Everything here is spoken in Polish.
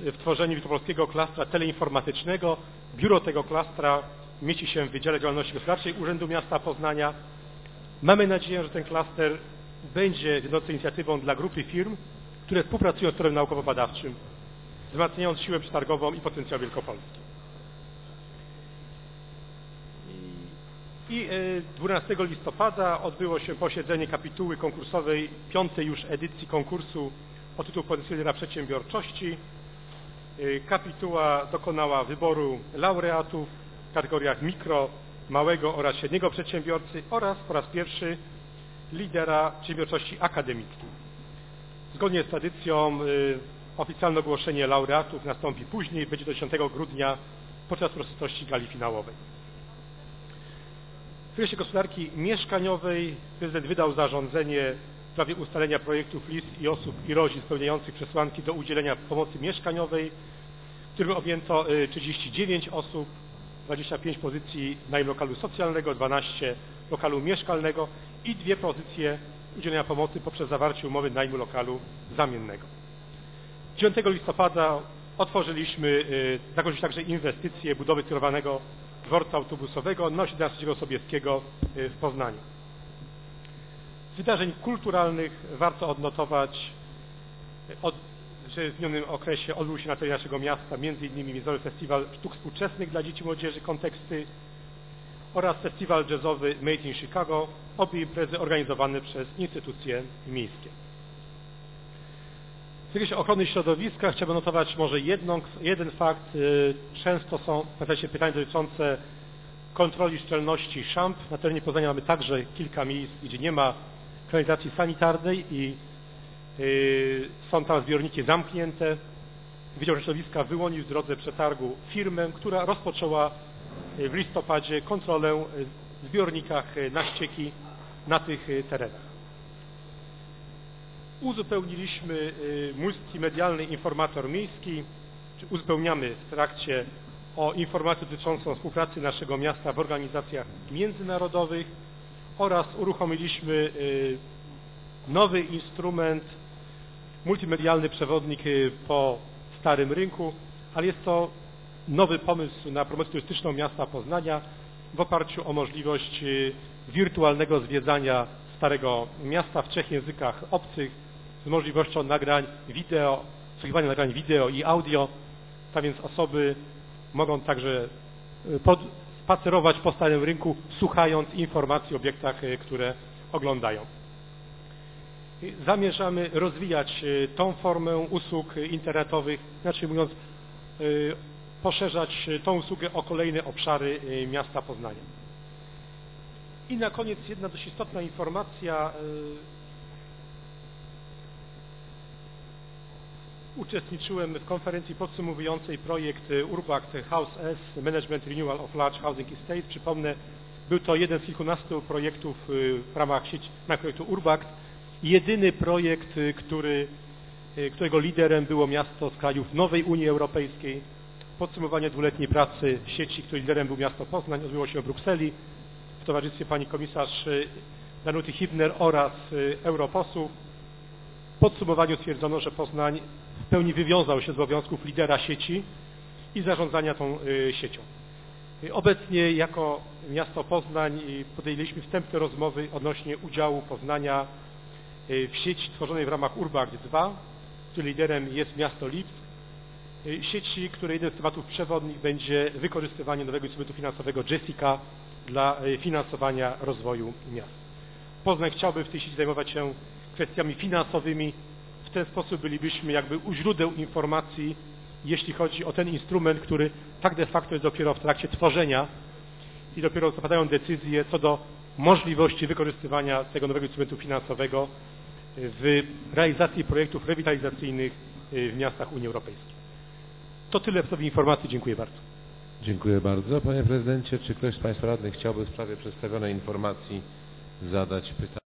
w tworzeniu wielkopolskiego klastra teleinformatycznego. Biuro tego klastra mieści się w Wydziale Działalności Gospodarczej Urzędu Miasta Poznania. Mamy nadzieję, że ten klaster będzie wiodącą inicjatywą dla grupy firm, które współpracują z torem naukowo-badawczym, wzmacniając siłę przetargową i potencjał Wielkopolski. I 12 listopada odbyło się posiedzenie kapituły konkursowej 5. już edycji konkursu o tytuł Potencjał lidera przedsiębiorczości. Kapituła dokonała wyboru laureatów w kategoriach mikro, małego oraz średniego przedsiębiorcy oraz po raz pierwszy lidera przedsiębiorczości akademickiej. Zgodnie z tradycją oficjalne ogłoszenie laureatów nastąpi później, będzie do 10 grudnia podczas uroczystości gali finałowej. W zakresie gospodarki mieszkaniowej prezydent wydał zarządzenie w sprawie ustalenia projektów list i osób i rodzin spełniających przesłanki do udzielenia pomocy mieszkaniowej, którym objęto 39 osób, 25 pozycji najem lokalu socjalnego, 12 lokalu mieszkalnego i 2 pozycje udzielenia pomocy poprzez zawarcie umowy najmu lokalu zamiennego. 9 listopada zakończyliśmy także inwestycje budowy sterowanego dworca autobusowego na osiedlu Trzeciego Sobieskiego w Poznaniu. Z wydarzeń kulturalnych warto odnotować, że w minionym okresie odbył się na terenie naszego miasta m.in. Międzynarodowy Festiwal Sztuk Współczesnych dla dzieci i młodzieży, konteksty oraz festiwal jazzowy Made in Chicago, obie imprezy organizowane przez instytucje miejskie. W zakresie ochrony środowiska chciałbym notować może jeden fakt. Często są pytania dotyczące kontroli szczelności szamb. Na terenie Poznania mamy także kilka miejsc, gdzie nie ma kanalizacji sanitarnej i są tam zbiorniki zamknięte. Wydział Środowiska wyłonił w drodze przetargu firmę, która rozpoczęła w listopadzie kontrolę w zbiornikach na ścieki na tych terenach. Uzupełniliśmy multimedialny informator miejski, czy uzupełniamy w trakcie o informację dotyczącą współpracy naszego miasta w organizacjach międzynarodowych oraz uruchomiliśmy nowy instrument, multimedialny przewodnik po Starym Rynku, ale jest to nowy pomysł na promocję turystyczną miasta Poznania w oparciu o możliwość wirtualnego zwiedzania Starego Miasta w 3 językach obcych z możliwością nagrań wideo, wsłuchiwania nagrań wideo i audio, tak więc osoby mogą także spacerować po Starym Rynku, słuchając informacji o obiektach, które oglądają. Zamierzamy rozwijać tą formę usług internetowych, inaczej mówiąc, poszerzać tą usługę o kolejne obszary miasta Poznania. I na koniec jedna dość istotna informacja. Uczestniczyłem w konferencji podsumowującej projekt Urbact House S Management Renewal of Large Housing Estate. Przypomnę, był to jeden z kilkunastu projektów w ramach projektu Urbact. Jedyny projekt, którego liderem było miasto z krajów nowej Unii Europejskiej. Podsumowanie 2-letniej pracy sieci, której liderem był miasto Poznań, odbyło się w Brukseli w towarzystwie pani komisarz Danuty Hübner oraz europosłów. W podsumowaniu stwierdzono, że Poznań w pełni wywiązał się z obowiązków lidera sieci i zarządzania tą siecią. Obecnie jako miasto Poznań podjęliśmy wstępne rozmowy odnośnie udziału Poznania w sieci tworzonej w ramach Urbact 2, której liderem jest miasto Lipsk. Sieci, której jeden z tematów przewodnich będzie wykorzystywanie nowego instrumentu finansowego Jessica dla finansowania rozwoju miast. Poznań chciałby w tej sieci zajmować się kwestiami finansowymi. W ten sposób bylibyśmy jakby u źródeł informacji, jeśli chodzi o ten instrument, który tak de facto jest dopiero w trakcie tworzenia i dopiero zapadają decyzje co do możliwości wykorzystywania tego nowego instrumentu finansowego w realizacji projektów rewitalizacyjnych w miastach Unii Europejskiej. To tyle w sprawie informacji. Dziękuję bardzo. Dziękuję bardzo. Panie prezydencie, czy ktoś z państwa radnych chciałby w sprawie przedstawionej informacji zadać pytanie?